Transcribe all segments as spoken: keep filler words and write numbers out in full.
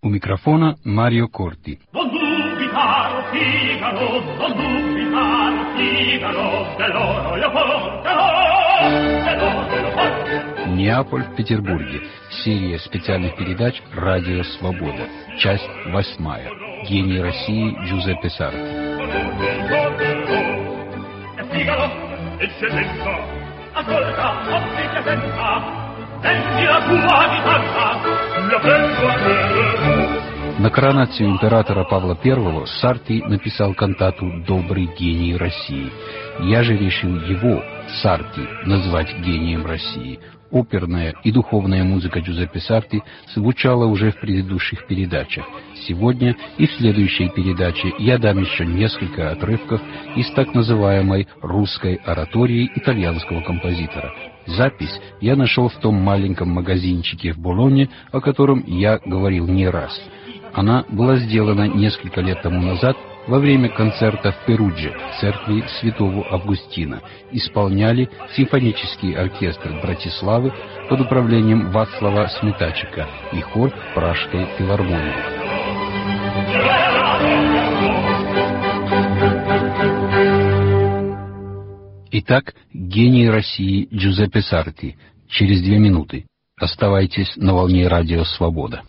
У микрофона Марио Корти. Неаполь в Петербурге. Серия специальных передач «Радио Свобода». Часть восьмая. Гений России Джузеппе Сарти. На коронацию императора Павла Первого Сарти написал кантату «Добрый гений России». Я же решил его, Сарти, назвать гением России. Оперная и духовная музыка Джузеппе Сарти звучала уже в предыдущих передачах. Сегодня и в следующей передаче я дам еще несколько отрывков из так называемой русской оратории итальянского композитора. Запись я нашел в том маленьком магазинчике в Болонье, о котором я говорил не раз. Она была сделана несколько лет тому назад во время концерта в Перудже, церкви Святого Августина. Исполняли симфонический оркестр Братиславы под управлением Вацлава Сметачика и хор Пражской филармонии. Итак, гений России Джузеппе Сарти. Через две минуты. Оставайтесь на волне Радио Свобода.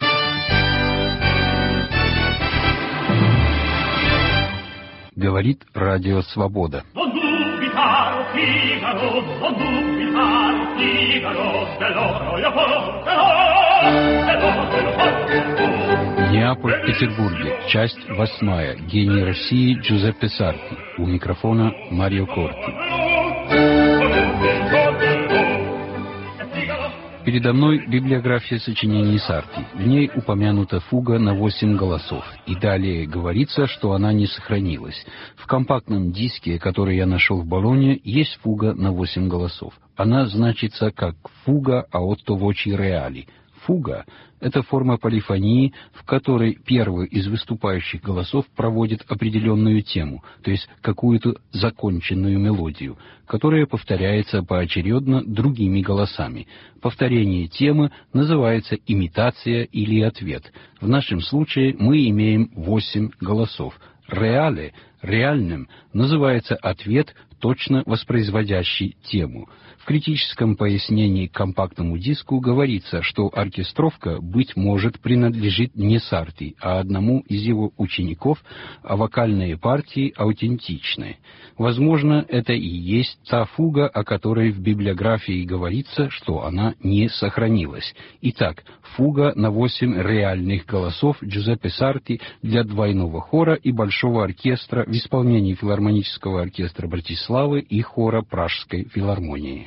Говорит Радио Свобода. Неаполь в Петербурге. Часть восьмая. Гений России Джузеппе Сарти. У микрофона Марио Корти. Передо мной библиография сочинений Сарти. В ней упомянута фуга на восемь голосов. И далее говорится, что она не сохранилась. В компактном диске, который я нашел в Болонье, есть фуга на восемь голосов. Она значится как фуга a otto voci reali. Фуга — это форма полифонии, в которой первый из выступающих голосов проводит определенную тему, то есть какую-то законченную мелодию, которая повторяется поочередно другими голосами. Повторение темы называется имитация или ответ. В нашем случае мы имеем восемь голосов. Реале, реальным, называется ответ, точно воспроизводящий тему. В критическом пояснении к компактному диску говорится, что оркестровка, быть может, принадлежит не Сарти, а одному из его учеников, а вокальные партии аутентичны. Возможно, это и есть та фуга, о которой в библиографии говорится, что она не сохранилась. Итак, фуга на восемь реальных голосов Джузеппе Сарти для двойного хора и большого оркестра в исполнении филармонического оркестра Братиславы и хора Пражской филармонии.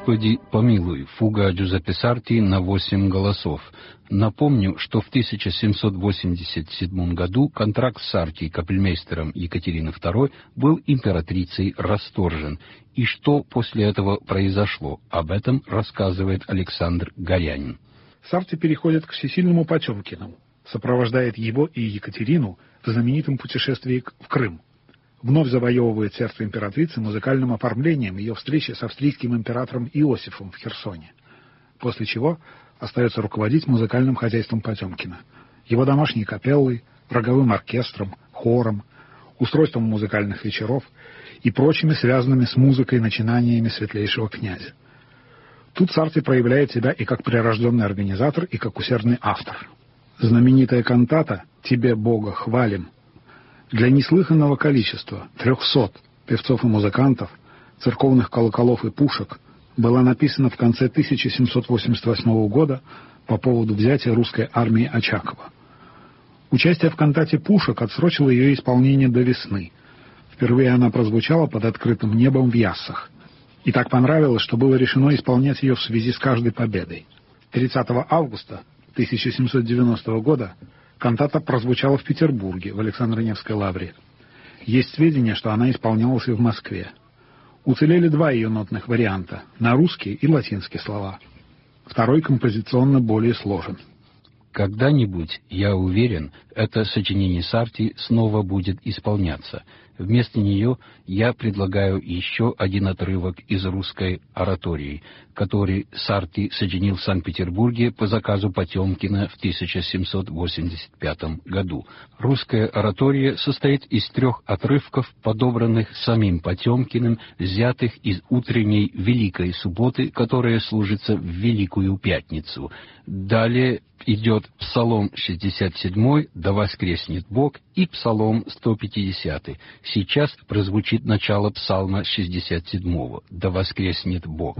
«Господи, помилуй» фуга Джузеппе Сарти на восемь голосов. Напомню, что в тысяча семьсот восемьдесят седьмом году контракт Сарти капельмейстером Екатерины второй был императрицей расторжен. И что после этого произошло, об этом рассказывает Александр Горянин. Сарти переходит к всесильному Потемкину, сопровождает его и Екатерину в знаменитом путешествии в Крым. Вновь завоевывает сердце императрицы музыкальным оформлением ее встречи с австрийским императором Иосифом в Херсоне, после чего остается руководить музыкальным хозяйством Потемкина, его домашней капеллой, роговым оркестром, хором, устройством музыкальных вечеров и прочими связанными с музыкой начинаниями светлейшего князя. Тут Сарти проявляет себя и как прирожденный организатор, и как усердный автор. Знаменитая кантата «Тебе, Бога, хвалим» для неслыханного количества, трехсот певцов и музыкантов, церковных колоколов и пушек, была написана в конце тысяча семьсот восемьдесят восьмого года по поводу взятия русской армии Очакова. Участие в кантате пушек отсрочило ее исполнение до весны. Впервые она прозвучала под открытым небом в Яссах. И так понравилось, что было решено исполнять ее в связи с каждой победой. тридцатого августа тысяча семьсот девяностого года кантата прозвучала в Петербурге, в Александро-Невской лавре. Есть сведения, что она исполнялась и в Москве. Уцелели два ее нотных варианта – на русские и латинские слова. Второй композиционно более сложен. Когда-нибудь, я уверен, это сочинение Сарти снова будет исполняться. Вместо нее я предлагаю еще один отрывок из русской оратории, который Сарти сочинил в Санкт-Петербурге по заказу Потемкина в тысяча семьсот восемьдесят пятом году. Русская оратория состоит из трех отрывков, подобранных самим Потемкиным, взятых из утренней Великой Субботы, которая служится в Великую Пятницу. Далее идет Псалом шестьдесят седьмой «Да воскреснет Бог» и Псалом сто пятидесятый. Сейчас прозвучит начало Псалма шестьдесят седьмого «Да воскреснет Бог».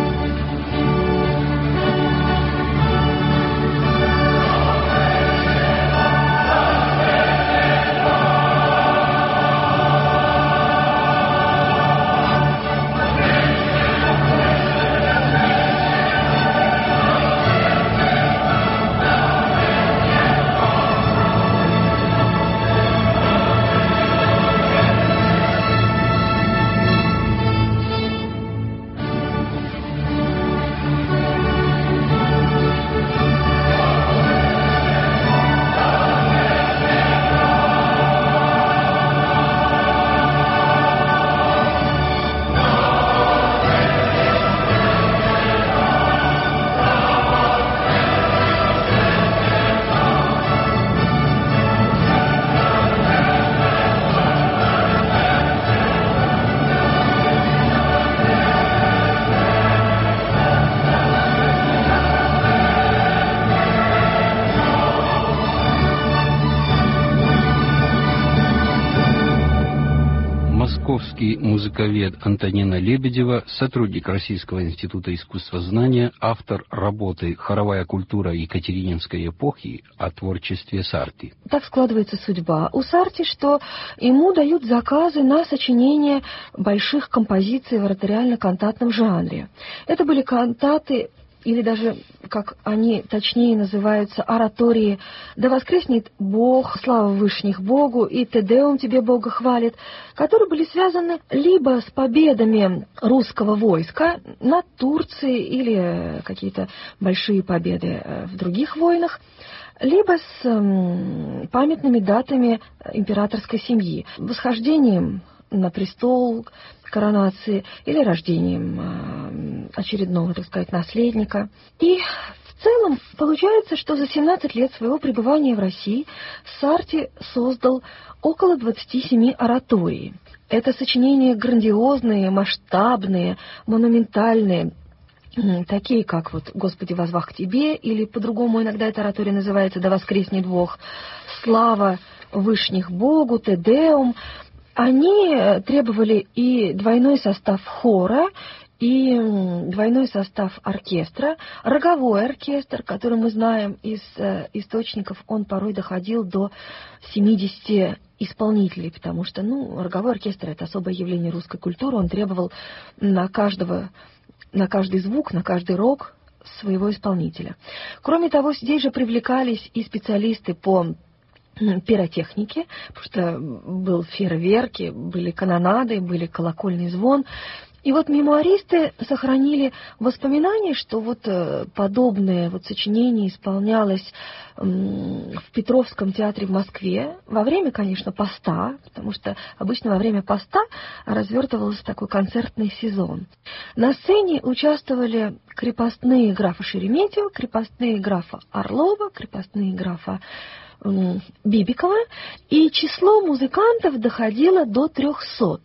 Московский музыковед Антонина Лебедева, сотрудник Российского института искусствознания, автор работы «Хоровая культура Екатерининской эпохи» о творчестве Сарти. Так складывается судьба у Сарти, что ему дают заказы на сочинение больших композиций в ораториально-кантатном жанре. Это были кантаты, или даже, как они точнее называются, оратории «Да воскреснет Бог», «Слава Вышних Богу» и «Те Деум тебе Бога хвалит», которые были связаны либо с победами русского войска над Турцией или какие-то большие победы в других войнах, либо с памятными датами императорской семьи, восхождением на престол, коронации или рождением очередного, так сказать, наследника. И в целом получается, что за семнадцать лет своего пребывания в России Сарти создал около двадцати семи ораторий. Это сочинения грандиозные, масштабные, монументальные, такие как вот «Господи, возвах к Тебе», или по-другому иногда эта оратория называется «Да воскреснет Бог», «Слава Вышних Богу», «Те Деум». Они требовали и двойной состав хора, и двойной состав оркестра. Роговой оркестр, который мы знаем из э, источников, он порой доходил до семидесяти исполнителей, потому что, ну, роговой оркестр — это особое явление русской культуры, он требовал на каждого на каждый звук, на каждый рок своего исполнителя. Кроме того, здесь же привлекались и специалисты по пиротехнике, потому что был фейерверки, были канонады, были колокольный звон. И вот мемуаристы сохранили воспоминания, что вот подобное вот сочинение исполнялось в Петровском театре в Москве во время, конечно, поста, потому что обычно во время поста развертывался такой концертный сезон. На сцене участвовали крепостные графа Шереметьева, крепостные графа Орлова, крепостные графа Бибикова, и число музыкантов доходило до трехсот.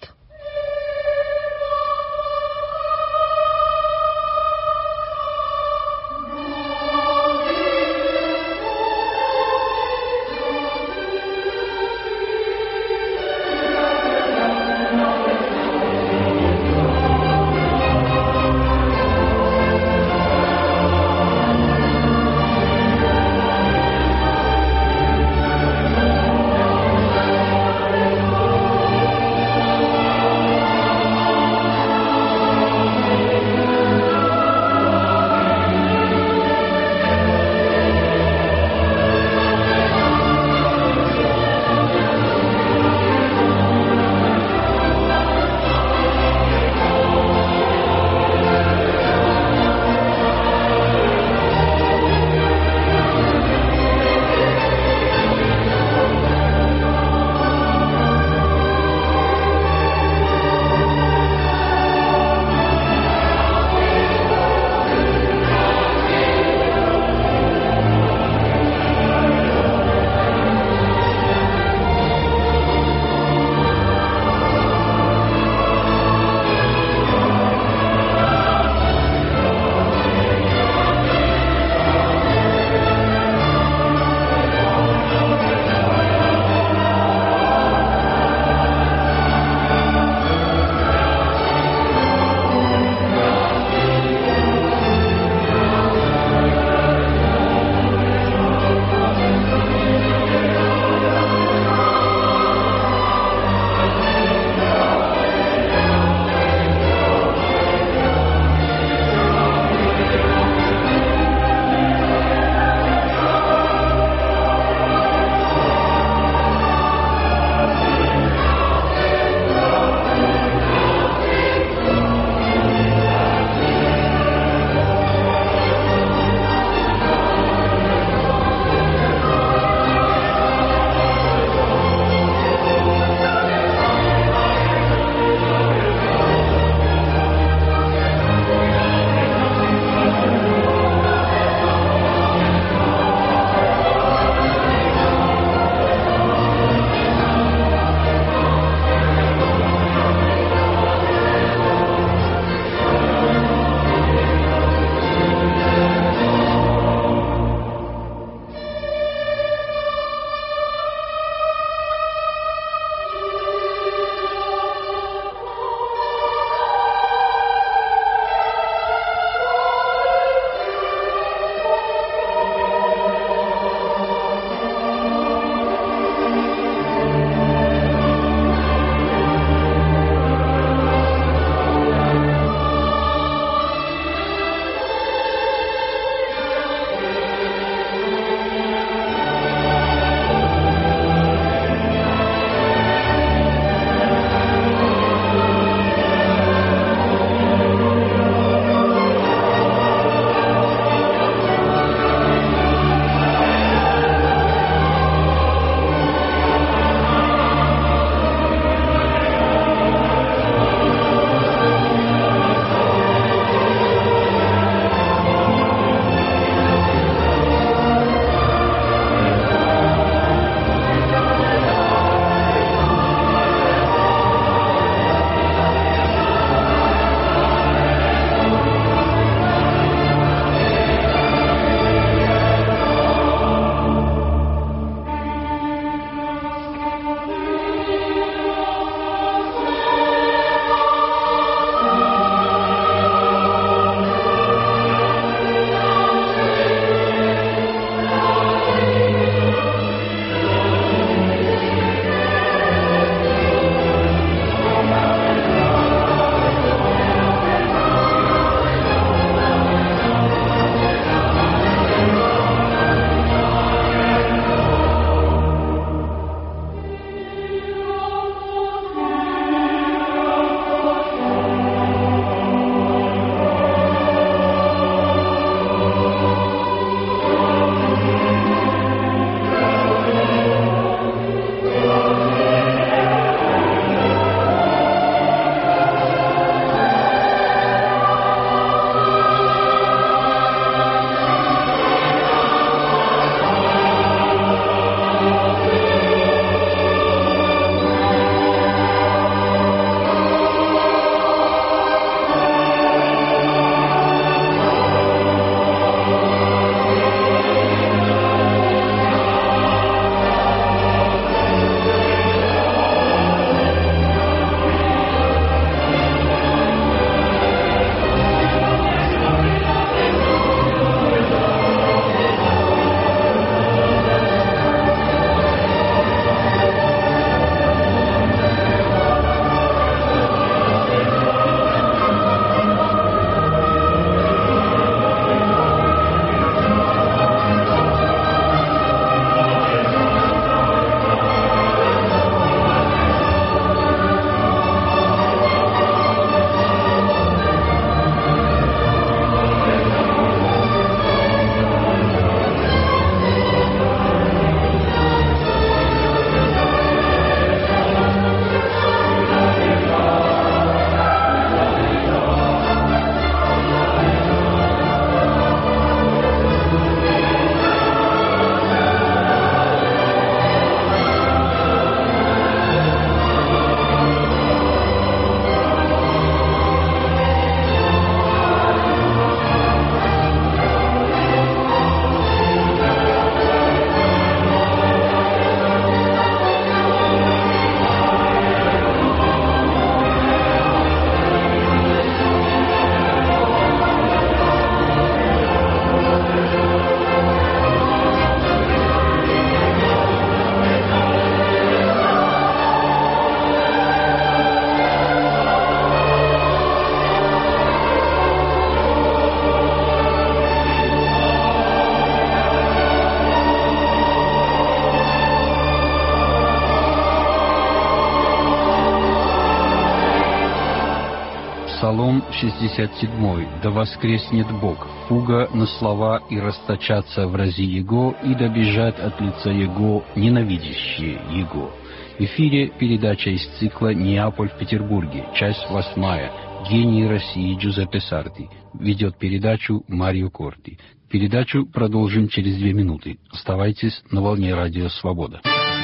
шестьдесят седьмой. «Да воскреснет Бог». Фуга на слова «И расточатся врази Его, и добежат от лица Его ненавидящие Его». В эфире передача из цикла «Неаполь в Петербурге», часть восьмая. «Гений России» Джузеппе Сарти. Ведет передачу Марио Корти. Передачу продолжим через две минуты. Оставайтесь на волне Радио Свобода.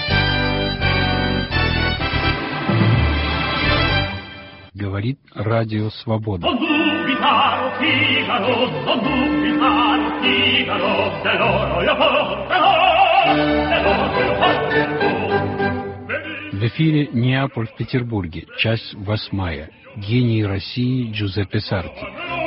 Говорит Радио Свобода. В эфире «Неаполь в Петербурге», часть восьмая. «Гений России» Джузеппе Сарти.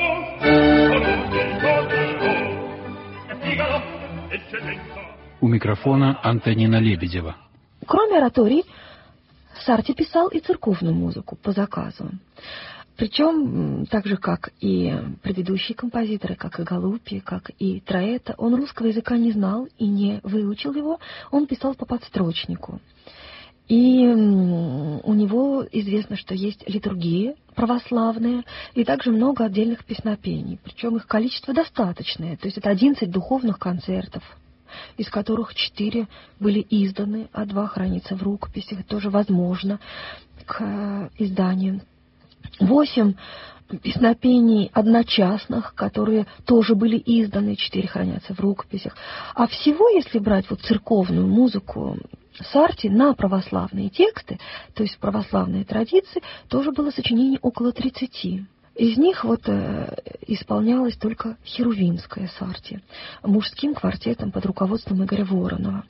У микрофона Антонина Лебедева. Кроме ораторий, Сарти писал и церковную музыку по заказу. Причем, так же, как и предыдущие композиторы, как и Галуппи, как и Траэта, он русского языка не знал и не выучил его, он писал по подстрочнику. И у него известно, что есть литургии православные и также много отдельных песнопений. Причем их количество достаточное. То есть это одиннадцать духовных концертов, из которых четыре были изданы, а два хранятся в рукописях. Это тоже возможно к изданию. Восемь песнопений одночасных, которые тоже были изданы, четыре хранятся в рукописях. А всего, если брать вот церковную музыку Сарти на православные тексты, то есть православные традиции, тоже было сочинений около тридцати. Из них вот э, исполнялась только херувимская Сарти мужским квартетом под руководством Игоря Воронова.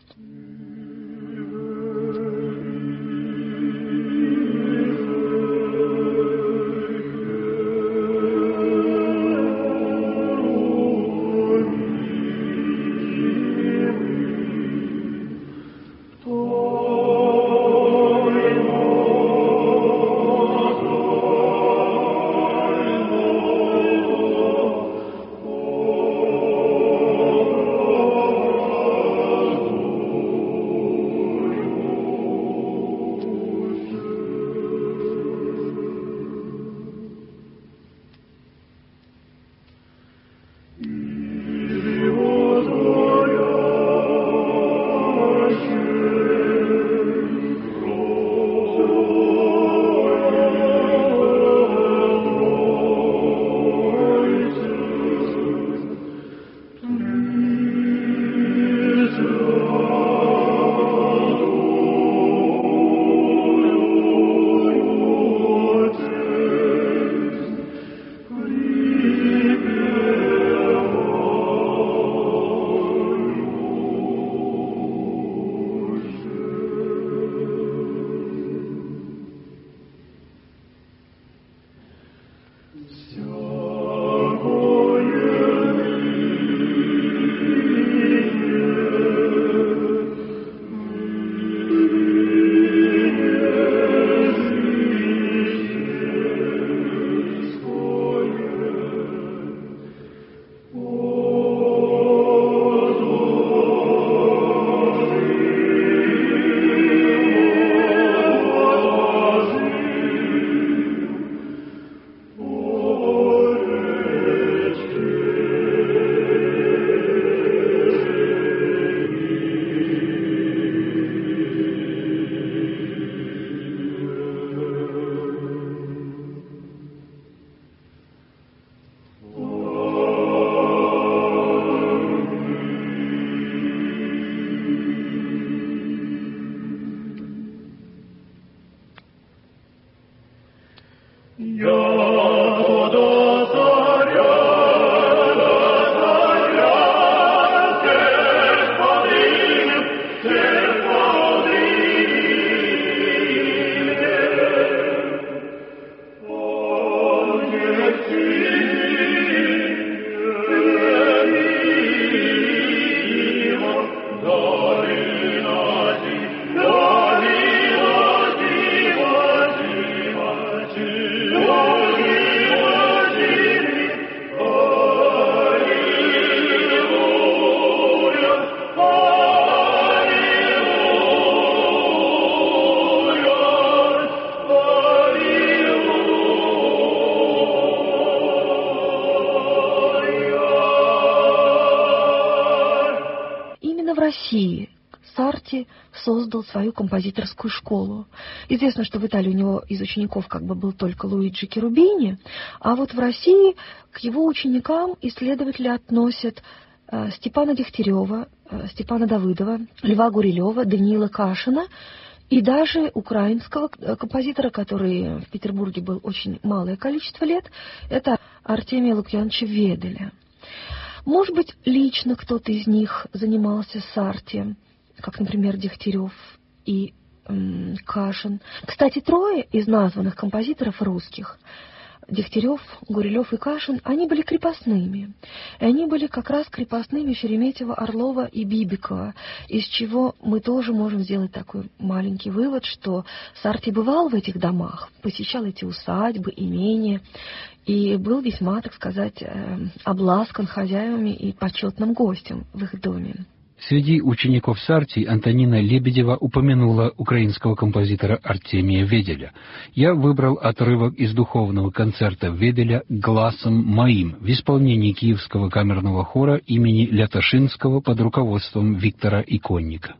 России Сарти создал свою композиторскую школу. Известно, что в Италии у него из учеников как бы был только Луиджи Черубини, а вот в России к его ученикам исследователи относят э, Степана Дегтярева, э, Степана Давыдова, Льва Гурилева, Даниила Кашина и даже украинского композитора, который в Петербурге был очень малое количество лет, это Артемия Лукьяновича Веделя. Может быть, лично кто-то из них занимался Сарти, как, например, Дегтярев и м, Кашин. Кстати, трое из названных композиторов русских, Дегтярев, Гурилев и Кашин, они были крепостными. И они были как раз крепостными Шереметьева, Орлова и Бибикова, из чего мы тоже можем сделать такой маленький вывод, что Сарти бывал в этих домах, посещал эти усадьбы, имения, и был весьма, так сказать, обласкан хозяевами и почетным гостем в их доме. Среди учеников Сарти Антонина Лебедева упомянула украинского композитора Артемия Веделя. Я выбрал отрывок из духовного концерта Веделя «Гласом моим» в исполнении Киевского камерного хора имени Лятошинского под руководством Виктора Иконника.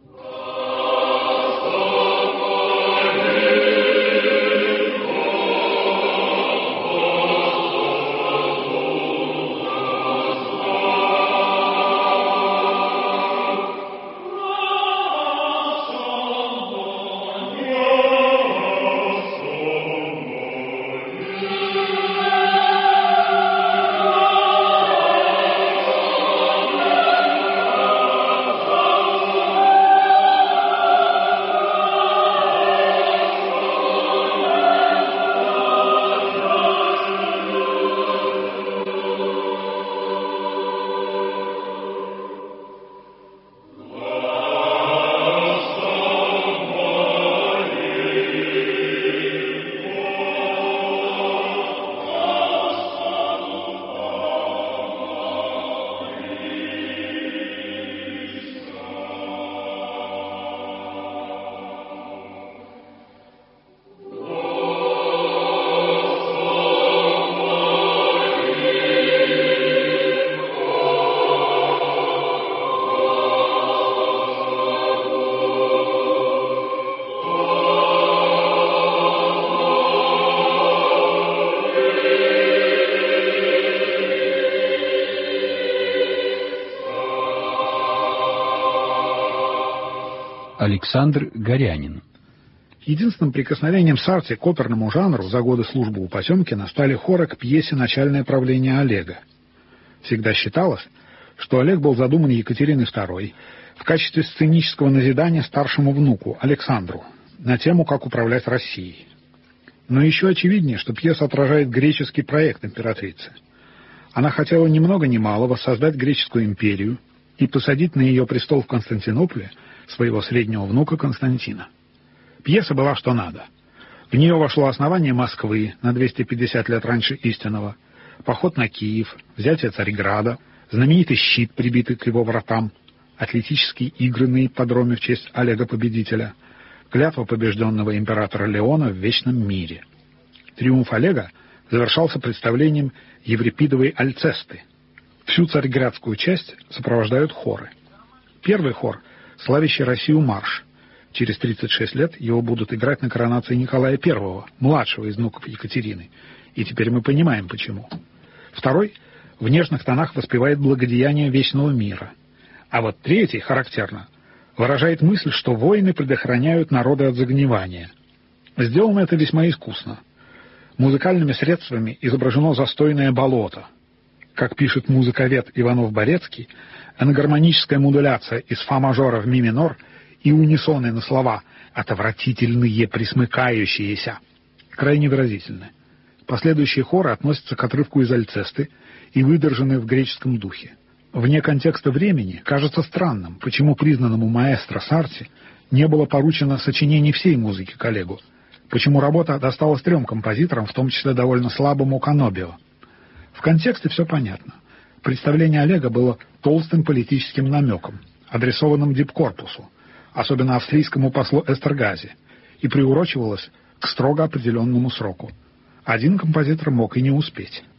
Александр Горянин. Единственным прикосновением Сарти к оперному жанру за годы службы у Потемкина стали хоры к пьесе «Начальное правление Олега». Всегда считалось, что Олег был задуман Екатериной второй в качестве сценического назидания старшему внуку Александру на тему «Как управлять Россией». Но еще очевиднее, что пьеса отражает греческий проект императрицы. Она хотела ни много ни мало воссоздать греческую империю и посадить на ее престол в Константинополе своего среднего внука Константина. Пьеса была что надо. В нее вошло основание Москвы на двести пятьдесят лет раньше истинного, поход на Киев, взятие Царьграда, знаменитый щит, прибитый к его вратам, атлетические игры на ипподроме в честь Олега Победителя, клятва побежденного императора Леона в вечном мире. Триумф Олега завершался представлением Еврипидовой Альцесты. Всю царьградскую часть сопровождают хоры. Первый хор — славящий Россию марш. Через тридцать шесть лет его будут играть на коронации Николая Первого, младшего из внуков Екатерины. И теперь мы понимаем, почему. Второй в нежных тонах воспевает благодеяние вечного мира. А вот третий, характерно, выражает мысль, что войны предохраняют народы от загнивания. Сделано это весьма искусно. Музыкальными средствами изображено застойное болото. Как пишет музыковед Иванов-Борецкий, ангармоническая модуляция из фа-мажора в ми-минор и унисоны на слова «отвратительные присмыкающиеся» крайне выразительны. Последующие хоры относятся к отрывку из Альцесты и выдержаны в греческом духе. Вне контекста времени кажется странным, почему признанному маэстро Сарти не было поручено сочинение всей музыки к Олегу, почему работа досталась трем композиторам, в том числе довольно слабому Канобио. В контексте все понятно. Представление Олега было толстым политическим намеком, адресованным дипкорпусу, особенно австрийскому послу Эстергази, и приурочивалось к строго определенному сроку. Один композитор мог и не успеть.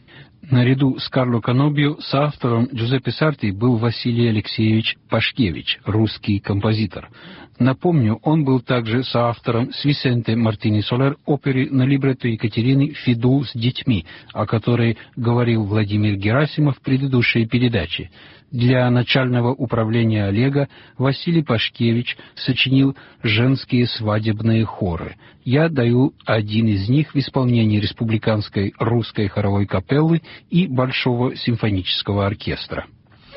Наряду с Карло Канобио соавтором Джузеппе Сарти был Василий Алексеевич Пашкевич, русский композитор. Напомню, он был также соавтором с Висенте Мартини Солер оперы на либретто Екатерины «Фиду с детьми», о которой говорил Владимир Герасимов в предыдущей передаче. Для начального управления Олега Василий Пашкевич сочинил женские свадебные хоры. Я даю один из них в исполнении Республиканской русской хоровой капеллы и Большого симфонического оркестра.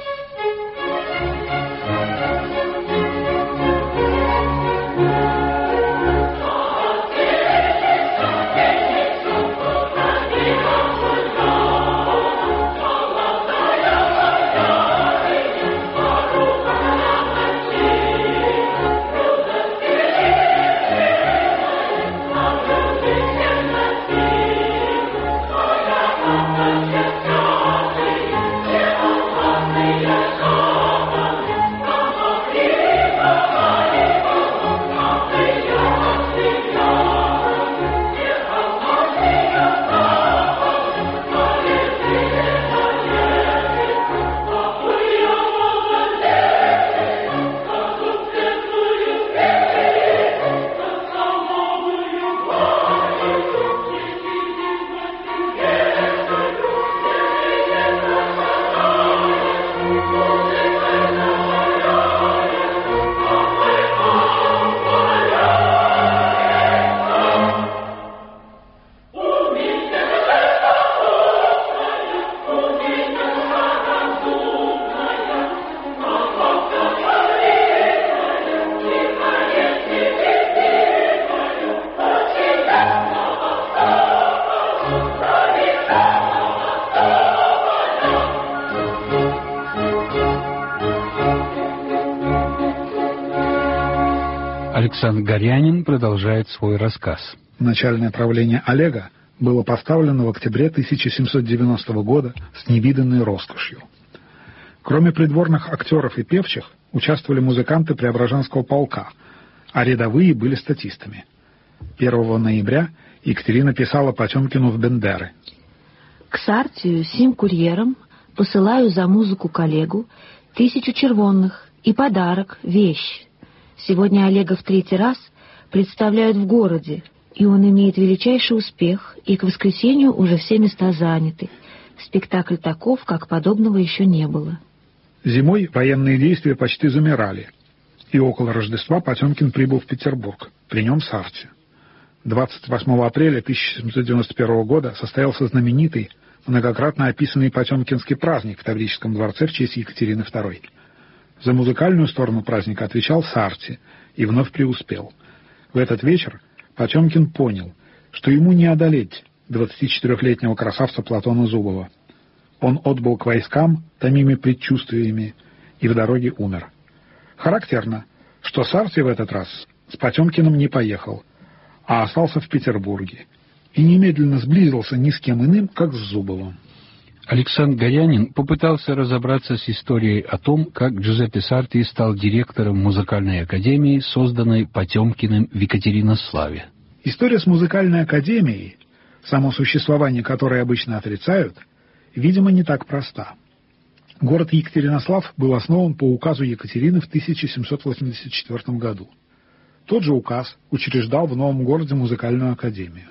Александр Горянин продолжает свой рассказ. Начальное правление Олега было поставлено в октябре тысяча семьсот девяностого года с невиданной роскошью. Кроме придворных актеров и певчих, участвовали музыканты Преображенского полка, а рядовые были статистами. первого ноября Екатерина писала Потемкину в Бендеры. «К Сартию сим курьером посылаю за музыку коллегу тысячу червонных и подарок, вещь. Сегодня Олега в третий раз представляют в городе, и он имеет величайший успех, и к воскресенью уже все места заняты. Спектакль таков, как подобного еще не было». Зимой военные действия почти замирали, и около Рождества Потемкин прибыл в Петербург, при нем Сарти. двадцать восьмого апреля тысяча семьсот девяносто первого года состоялся знаменитый, многократно описанный Потемкинский праздник в Таврическом дворце в честь Екатерины второй. За музыкальную сторону праздника отвечал Сарти и вновь преуспел. В этот вечер Потемкин понял, что ему не одолеть двадцатичетырехлетнего красавца Платона Зубова. Он отбыл к войскам, томимый предчувствиями, и в дороге умер. Характерно, что Сарти в этот раз с Потемкиным не поехал, а остался в Петербурге и немедленно сблизился ни с кем иным, как с Зубовым. Александр Горянин попытался разобраться с историей о том, как Джузеппе Сарти стал директором музыкальной академии, созданной Потемкиным в Екатеринославе. История с музыкальной академией, само существование которой обычно отрицают, видимо, не так проста. Город Екатеринослав был основан по указу Екатерины в тысяча семьсот восемьдесят четвёртом году. Тот же указ учреждал в новом городе музыкальную академию.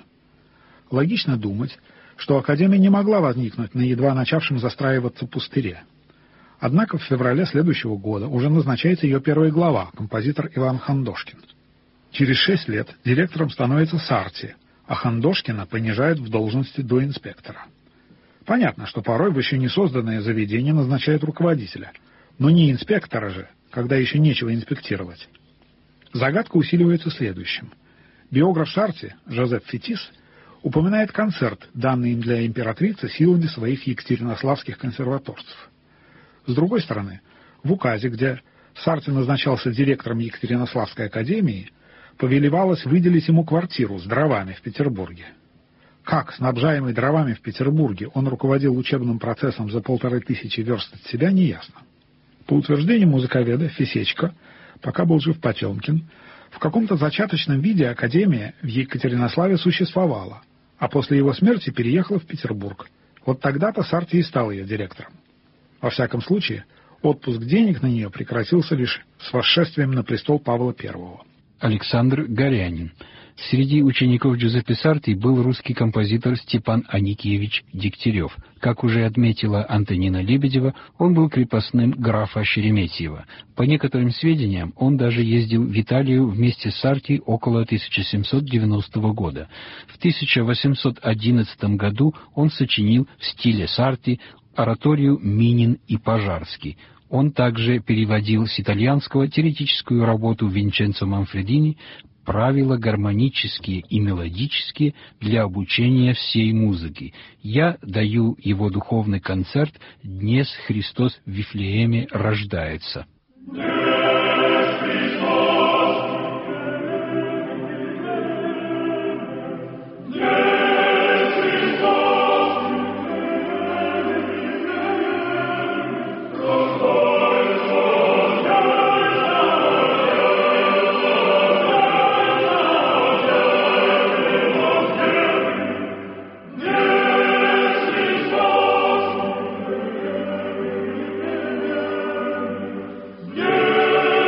Логично думать, что академия не могла возникнуть на едва начавшем застраиваться пустыре. Однако в феврале следующего года уже назначается ее первый глава, композитор Иван Хандошкин. Через шесть лет директором становится Сарти, а Хандошкина понижают в должности до инспектора. Понятно, что порой в еще не созданное заведение назначают руководителя, но не инспектора же, когда еще нечего инспектировать. Загадка усиливается следующим. Биограф Сарти, Жозеф Фетис, упоминает концерт, данный им для императрицы силами своих екатеринославских консерваторцев. С другой стороны, в указе, где Сарти назначался директором Екатеринославской академии, повелевалось выделить ему квартиру с дровами в Петербурге. Как, снабжаемый дровами в Петербурге, он руководил учебным процессом за полторы тысячи верст от себя, неясно. По утверждению музыковеда Фисечко, пока был жив Потемкин, в каком-то зачаточном виде академия в Екатеринославе существовала, а после его смерти переехала в Петербург, Вот тогда-то Сарти и стал ее директором. Во всяком случае, отпуск денег на нее прекратился лишь с восшествием на престол Павла Первого. Александр Горянин. Среди учеников Джузеппе Сарти был русский композитор Степан Аникеевич Дегтярев. Как уже отметила Антонина Лебедева, он был крепостным графа Шереметьева. По некоторым сведениям, он даже ездил в Италию вместе с Сарти около тысяча семьсот девяностого года. В тысяча восемьсот одиннадцатом году он сочинил в стиле Сарти ораторию «Минин и Пожарский». Он также переводил с итальянского теоретическую работу Винченцо Манфредини «Правила гармонические и мелодические для обучения всей музыки». Я даю его духовный концерт «Днес Христос в Вифлееме рождается». Yeah.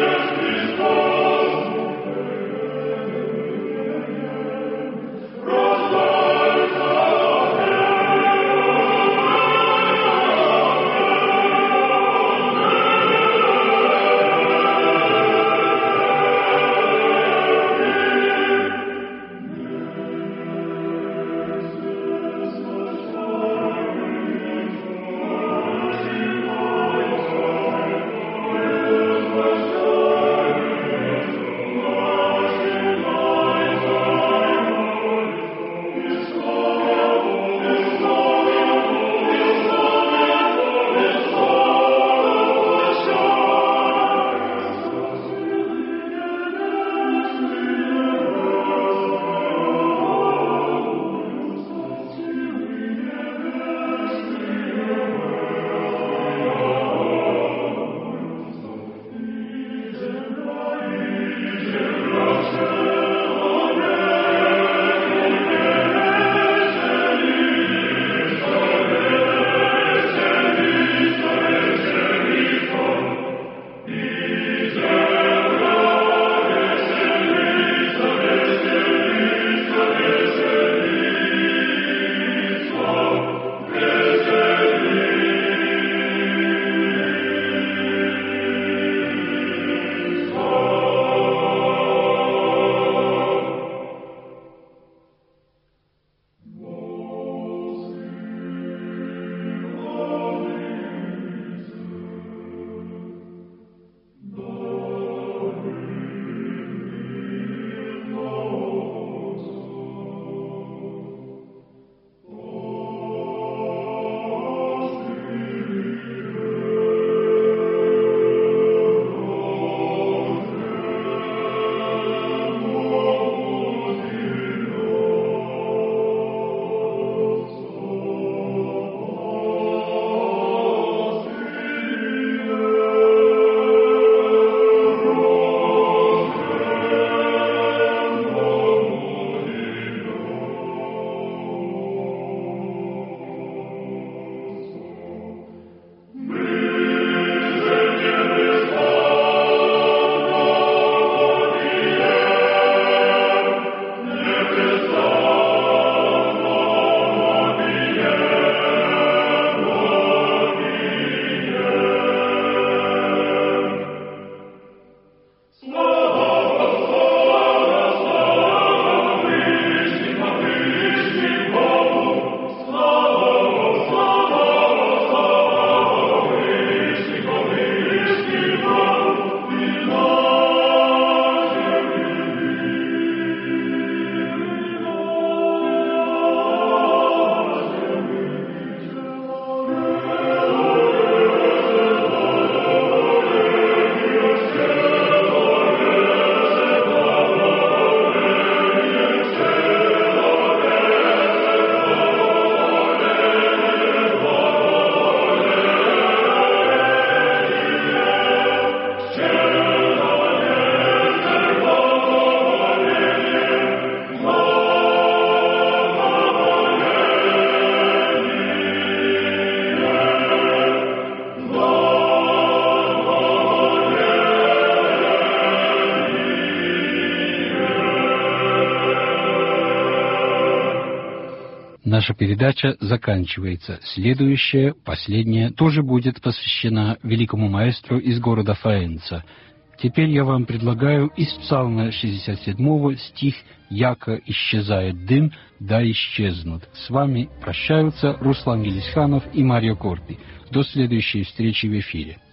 Наша передача заканчивается. Следующая, последняя, тоже будет посвящена великому маэстро из города Фаэнца. Теперь я вам предлагаю из Псалма шестьдесят седьмого стих «Яко исчезает дым, да исчезнут». С вами прощаются Руслан Гелисханов и Марио Корпи. До следующей встречи в эфире.